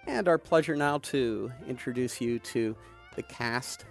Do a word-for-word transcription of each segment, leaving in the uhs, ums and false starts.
And our pleasure now to introduce you to the cast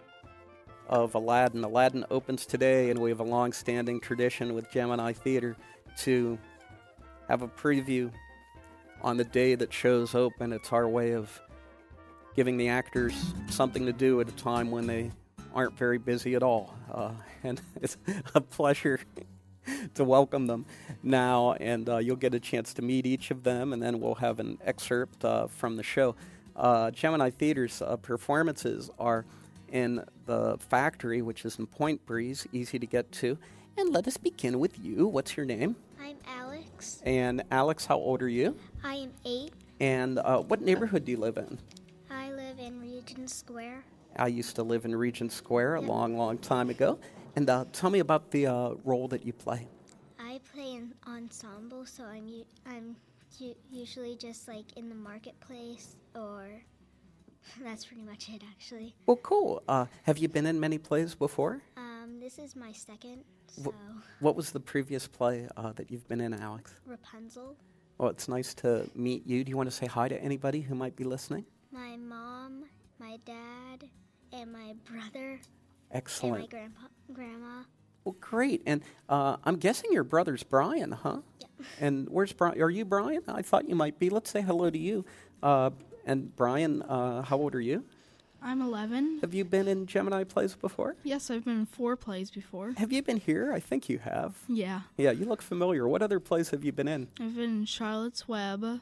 of Aladdin. Aladdin opens today, and we have a long-standing tradition with Gemini Theater to have a preview on the day that shows open. It's our way of giving the actors something to do at a time when they aren't very busy at all. Uh, and it's a pleasure to welcome them now, and uh, you'll get a chance to meet each of them, and then we'll have an excerpt uh, from the show. Uh, Gemini Theater's uh, performances are in the Factory, which is in Point Breeze, easy to get to. And let us begin with you. What's your name? I'm Alex. And Alex, how old are you? I am eight. And uh, what neighborhood do you live in? I live in Regent Square. I used to live in Regent Square a Yep. long, long time ago. And uh, tell me about the uh, role that you play. I play in ensemble, so I'm u- I'm u- usually just like in the marketplace, or that's pretty much it actually. Well, cool. Uh, have you been in many plays before? Um, this is my second, so Wh- What was the previous play uh, that you've been in, Alex? Rapunzel. Well, it's nice to meet you. Do you want to say hi to anybody who might be listening? My mom, my dad, and my brother, Excellent. and my grandpa, grandma. Well, great. And uh, I'm guessing your brother's Brian, huh? Yeah. And where's Brian? Are you Brian? I thought you might be. Let's say hello to you. Uh, and Brian, uh, how old are you? I'm eleven. Have you been in Gemini plays before? Yes, I've been in four plays before. Have you been here? I think you have. Yeah. Yeah, you look familiar. What other plays have you been in? I've been in Charlotte's Web,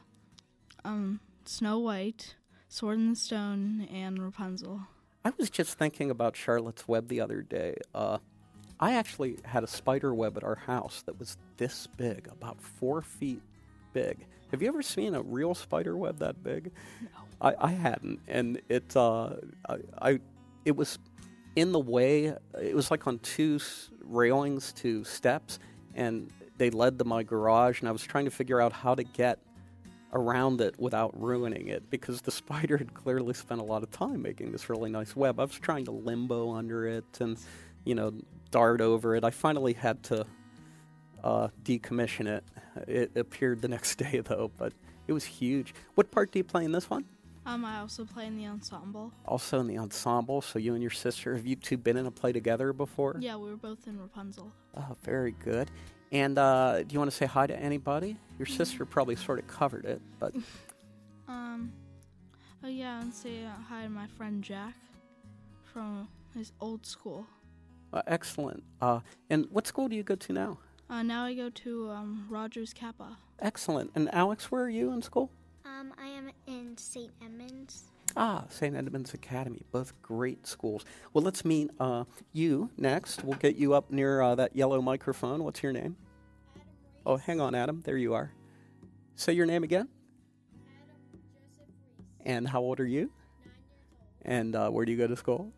um, Snow White, Sword in the Stone, and Rapunzel. I was just thinking about Charlotte's Web the other day. Uh, I actually had a spider web at our house that was this big, about four feet big. Have you ever seen a real spider web that big? No. I, I hadn't, and it uh, I, I it was in the way. It was like on two s- railings, two steps, and they led to my garage. And I was trying to figure out how to get around it without ruining it, because the spider had clearly spent a lot of time making this really nice web. I was trying to limbo under it and, you know, dart over it. I finally had to uh, decommission it. It appeared the next day, though, but it was huge. What part do you play in this one? Um, I also play in the ensemble. Also in the ensemble, so you and your sister, have you two been in a play together before? Yeah, we were both in Rapunzel. Oh, very good. And uh, do you want to say hi to anybody? Your sister probably sort of covered it, but Um, oh yeah, and say uh, hi to my friend Jack from his old school. uh, excellent. Uh, and what school do you go to now? Uh, now I go to um, Rogers Kappa. Excellent. And Alex, where are you in school? Um, I am in Saint Edmunds. Ah, Saint Edmunds Academy. Both great schools. Well, let's meet uh, you next. We'll get you up near uh, that yellow microphone. What's your name? Oh, hang on, Adam. There you are. Say your name again. And how old are you? And uh, where do you go to school?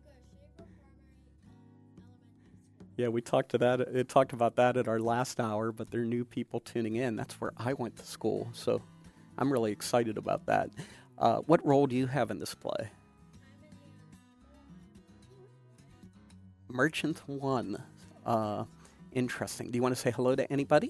Yeah, we talked to that. It talked about that at our last hour, but there are new people tuning in. That's where I went to school, so I'm really excited about that. Uh, what role do you have in this play? Merchant One. Uh, interesting. Do you want to say hello to anybody?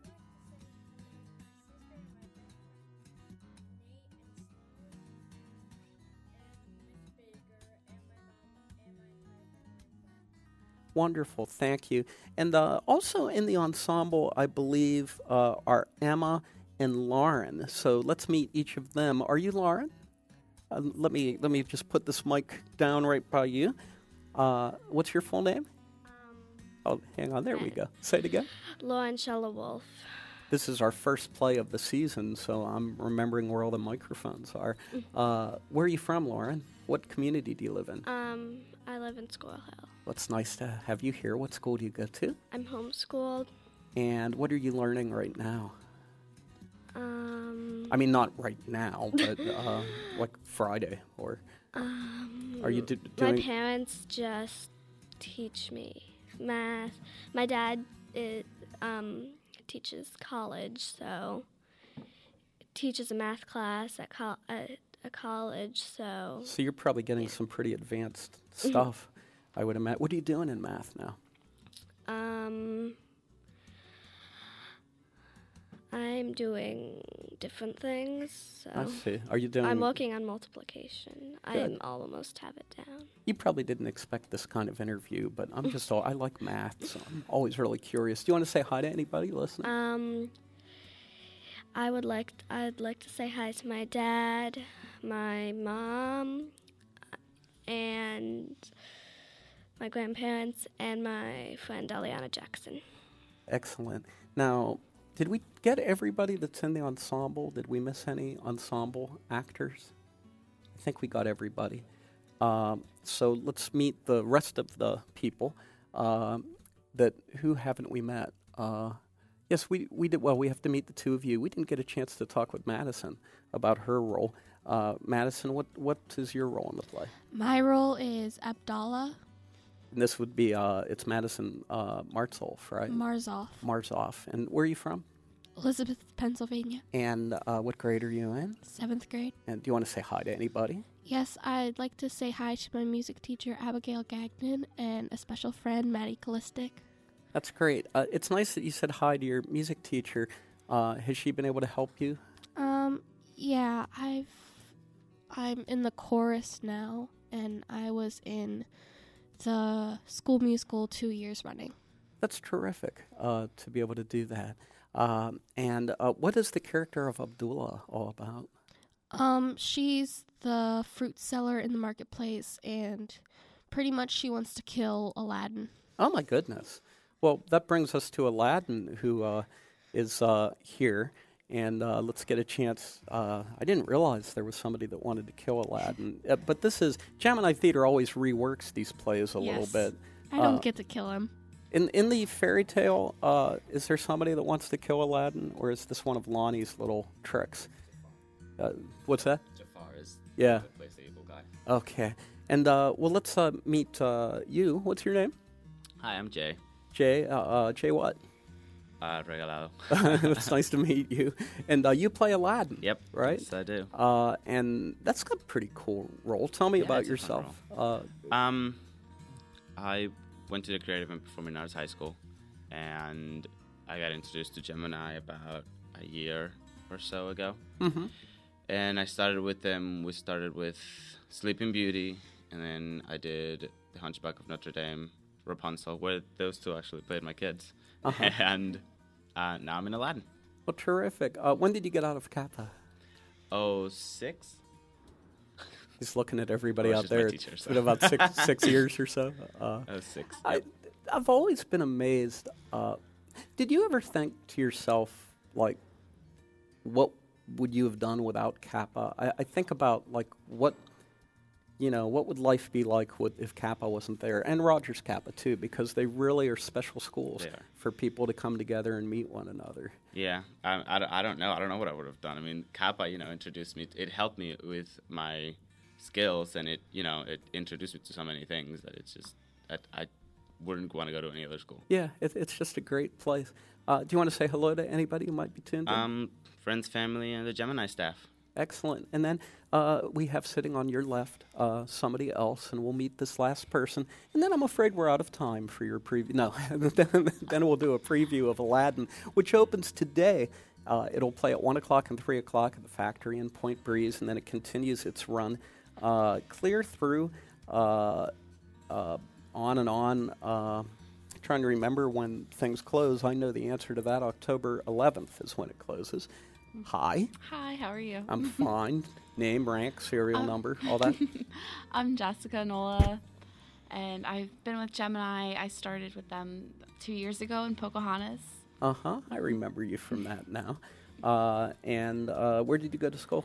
Wonderful, thank you. And uh, also in the ensemble, I believe, uh, are Emma and Lauren. So let's meet each of them. Are you Lauren? Uh, let me let me just put this mic down right by you. Uh, what's your full name? Oh, hang on. There we go. Say it again. Lauren Shella-Wolf. This is our first play of the season, so I'm remembering where all the microphones are. Uh, where are you from, Lauren? What community do you live in? Um, I live in Squirrel Hill. Well, it's nice to have you here. What school do you go to? I'm homeschooled. And what are you learning right now? Um, I mean, not right now, but uh, like Friday, or um, are you do- my doing? parents just teach me math. My dad it, um, teaches college, so teaches a math class at, col- at a college. So So you're probably getting some pretty advanced stuff, I would imagine. What are you doing in math now? um, I'm doing different things. So I see. Are you doing? I'm working on multiplication. I almost have it down. You probably didn't expect this kind of interview, but I'm just all, I like math, so I'm always really curious. Do you want to say hi to anybody listening? Um, I would like t- I'd like to say hi to my dad, my mom, and my grandparents, and my friend Aliana Jackson. Excellent. Now, did we get everybody that's in the ensemble? Did we miss any ensemble actors? I think we got everybody. Um, so let's meet the rest of the people. Um, that who haven't we met? Uh, yes, we we did. Well, we have to meet the two of you. We didn't get a chance to talk with Madison about her role. Uh, Madison, what what is your role in the play? My role is Abdallah And this would be uh, it's Madison uh, Martsolf, right? Marzoff, Marzoff. And where are you from? Elizabeth, Pennsylvania, And uh, what grade are you in? seventh grade. And do you want to say hi to anybody? Yes, I'd like to say hi to my music teacher, Abigail Gagnon, and a special friend, Maddie Kallistic. That's great. Uh, it's nice that you said hi to your music teacher. Uh, has she been able to help you? Um, yeah, I've, I'm in the chorus now, and I was in the school musical two years running. That's terrific uh, to be able to do that. Um, and uh, what is the character of Abdullah all about? Um, she's the fruit seller in the marketplace, and pretty much she wants to kill Aladdin. Oh, my goodness. Well, that brings us to Aladdin, who uh, is uh, here. And uh, let's get a chance. Uh, I didn't realize there was somebody that wanted to kill Aladdin. Uh, but this is, Gemini Theater always reworks these plays a little Yes. bit. I don't Uh, get to kill him. In in the fairy tale, uh, is there somebody that wants to kill Aladdin, or is this one of Lonnie's little tricks? Uh, what's that? Jafar is Yeah. the place the evil guy. Okay. And, uh, well, let's uh, meet uh, you. What's your name? Hi, I'm Jay. Jay. Uh, uh, Jay what? Uh, Regalado. It's nice to meet you. And uh, you play Aladdin. Yep. Right? Yes, I do. Uh, and that's got a pretty cool role. Tell me Yeah, about it's a fun yourself. Uh, Um, I went to the Creative and Performing Arts High School, and I got introduced to Gemini about a year or so ago. mhm. And I started with them. We started with Sleeping Beauty, and then I did The Hunchback of Notre Dame, Rapunzel, where those two actually played my kids. Uh-huh. And uh, now I'm in Aladdin. Well, terrific. Uh, when did you get out of Kappa? Oh, six? He's looking at everybody Oh, it's out just my there. teacher, It's so. been about six six years or so. Uh, Oh, six. I, Yep. I've always been amazed. Uh, did you ever think to yourself, like, what would you have done without Kappa? I, I think about, like, what, you know, what would life be like with, if Kappa wasn't there? And Rogers Kappa, too, because they really are special schools They are. for people to come together and meet one another. Yeah, I, I, don't- I don't know. I don't know what I would have done. I mean, Kappa, you know, introduced me. It helped me with my skills, and it, you know, it introduced me to so many things that it's just, I, I wouldn't want to go to any other school. Yeah, it, it's just a great place. Uh, do you want to say hello to anybody who might be tuned in? Um, friends, family, and the Gemini staff. Excellent. And then uh, we have sitting on your left uh, somebody else, and we'll meet this last person. And then I'm afraid we're out of time for your preview. No, then, then we'll do a preview of Aladdin, which opens today. Uh, it'll play at one o'clock and three o'clock at the Factory in Point Breeze, and then it continues its run uh, clear through, uh, uh, on and on. Uh, trying to remember when things close. I know the answer to that. October eleventh is when it closes. Hi. Hi, how are you? I'm fine. Name, rank, serial Um, number, all that. I'm Jessica Nola, and I've been with Gemini. I started with them two years ago in Pocahontas. Uh huh. I remember you from that now. Uh, and uh, where did you go to school?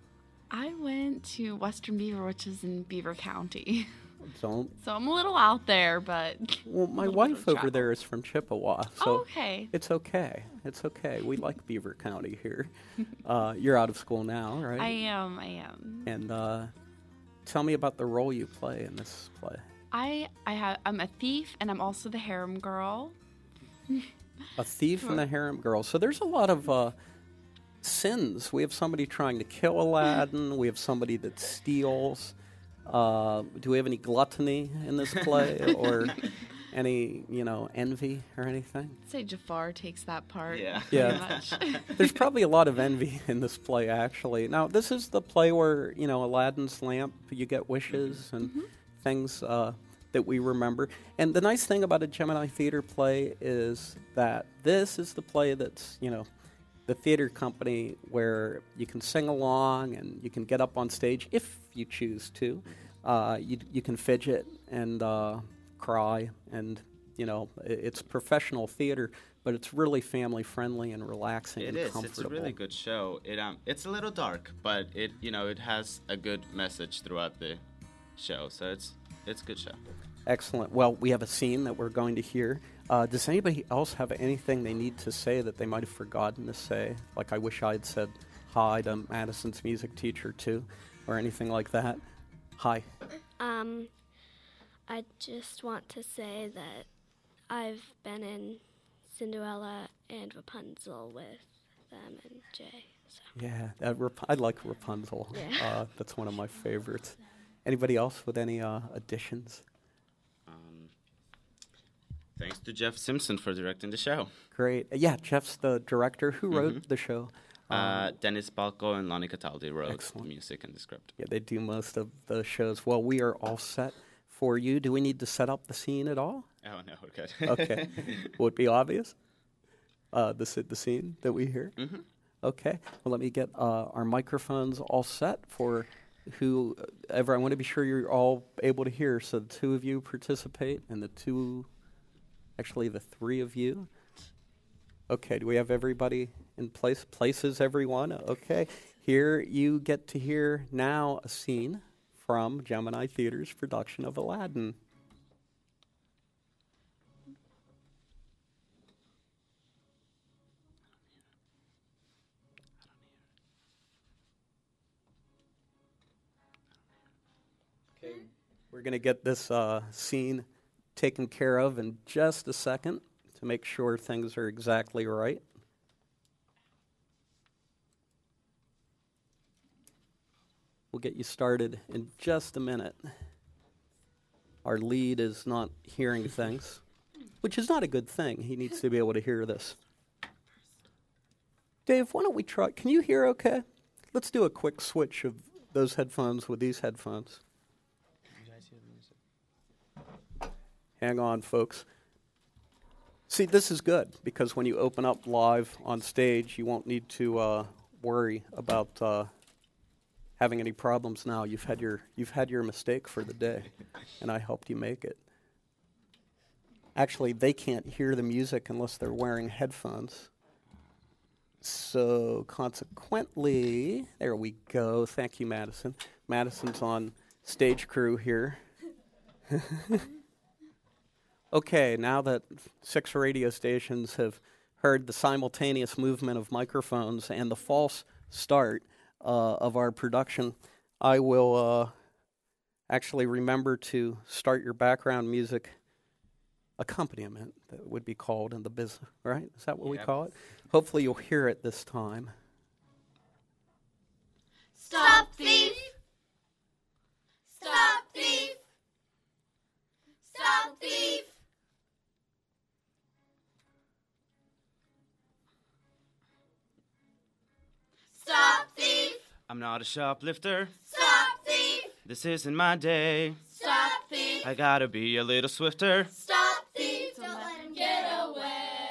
I went to Western Beaver, which is in Beaver County. Don't. So I'm a little out there, but. Well, my a little bit wife of over travel. there is from Chippewa, so Oh, okay. it's okay. It's okay. We like Beaver County here. Uh, you're out of school now, right? I am, I am. And uh, tell me about the role you play in this play. I, I have, I'm a thief, and I'm also the harem girl. A thief and a harem girl. So there's a lot of uh, sins. We have somebody trying to kill Aladdin. We have somebody that steals. Uh, do we have any gluttony in this play, or any, you know, envy or anything? I'd say Jafar takes that part. Yeah. pretty Yeah. much. There's probably a lot of envy in this play, actually. Now, this is the play where, you know, Aladdin's lamp, you get wishes and things uh, that we remember. And the nice thing about a Gemini Theater play is that this is the play that's, you know, the theater company where you can sing along and you can get up on stage if you choose to. Uh, you, you can fidget and uh, cry, and, you know, i- it's professional theater, but it's really family friendly and relaxing It and is. comfortable. It's a really good show. It um, it's a little dark, but it you know it has a good message throughout the show. So it's it's a good show. Excellent. Well, we have a scene that we're going to hear. Uh, does anybody else have anything they need to say that they might have forgotten to say? Like, I wish I had said hi to Madison's music teacher, too, or anything like that. Hi. Um, I just want to say that I've been in Cinderella and Rapunzel with them and Jay. So. Yeah, uh, Rap- I like Rapunzel. Yeah. Uh, that's one of my favorites. Anybody else with any uh, additions? Um, thanks to Jeff Simpson for directing the show. Great. Uh, yeah, Jeff's the director. Who wrote Mhm. the show? Uh, Dennis Balco and Lonnie Cataldi wrote Excellent. the music and the script. Yeah, they do most of the shows. Well, we are all set for you. Do we need to set up the scene at all? Oh no, we're good. Okay. Would it be obvious? Uh, the, s- the scene that we hear? Mhm. Okay. Well, let me get uh, our microphones all set for whoever. I want to be sure you're all able to hear. So the two of you participate, and the two, actually the three of you. Okay. Do we have everybody in place? Places, everyone? Okay. Here you get to hear now a scene from Gemini Theater's production of Aladdin. We're going to get this uh, scene taken care of in just a second to make sure things are exactly right. We'll get you started in just a minute. Our lead is not hearing things, which is not a good thing. He needs to be able to hear this. Dave, why don't we try? Can you hear okay? Let's do a quick switch of those headphones with these headphones. Hang on, folks. See, this is good because when you open up live on stage, you won't need to uh, worry about uh, having any problems now. You've had your you've had your mistake for the day, and I helped you make it. Actually, they can't hear the music unless they're wearing headphones. So consequently, there we go. Thank you, Madison. Madison's on stage crew here. Okay, now that six radio stations have heard the simultaneous movement of microphones and the false start uh, of our production, I will uh, actually remember to start your background music accompaniment, that would be called in the business, right? Is that what we Yep. call it? Hopefully you'll hear it this time. Stop thief! Stop thief! Stop thief! Stop thief! I'm not a shoplifter. Stop thief! This isn't my day. Stop thief! I gotta be a little swifter. Stop thief! Don't let him get away!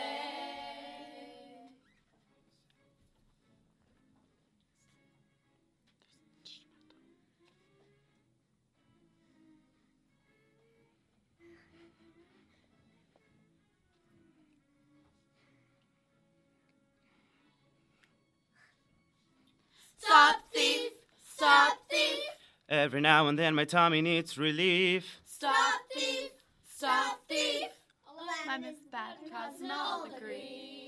Stop thief! Stop thief! Every now and then my tummy needs relief. Stop thief! Stop thief! Aladdin is bad cause and all agree.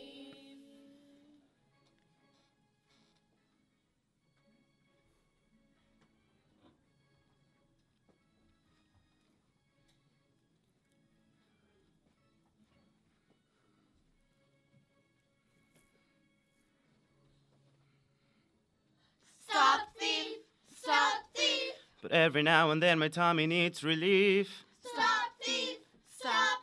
Stop thief! Stop thief! But every now and then my tummy needs relief. Stop thief! Stop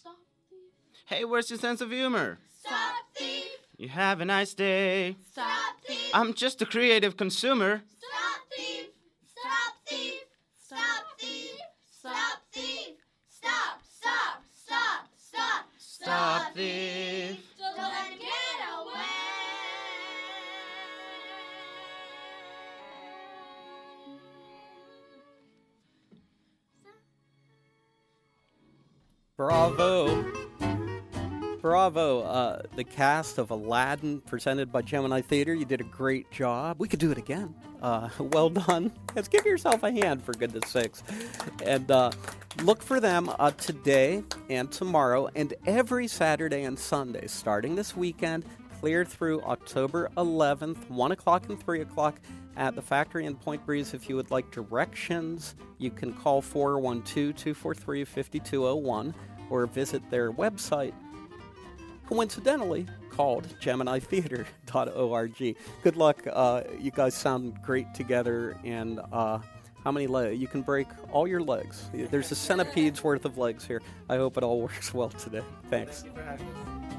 Hey, where's your sense of humor? Stop thief. You have a nice day. Stop thief. I'm just a creative consumer. Stop thief. Stop thief. Stop thief. Stop thief. Stop. Stop. Stop. Stop. Stop thief. Don't let him get away. Bravo. Bravo. Uh, the cast of Aladdin presented by Gemini Theater. You did a great job. We could do it again. Uh, well done. Let's give yourself a hand, for goodness sakes. And uh, look for them uh, today and tomorrow and every Saturday and Sunday, starting this weekend, clear through October eleventh, one o'clock and three o'clock at the Factory in Point Breeze. If you would like directions, you can call four one two, two four three, five two zero one or visit their website, coincidentally called gemini theater dot org. Good luck. Uh, you guys sound great together. And uh, how many legs? You can break all your legs. There's a centipede's worth of legs here. I hope it all works well today. Thanks. Thank you for having us.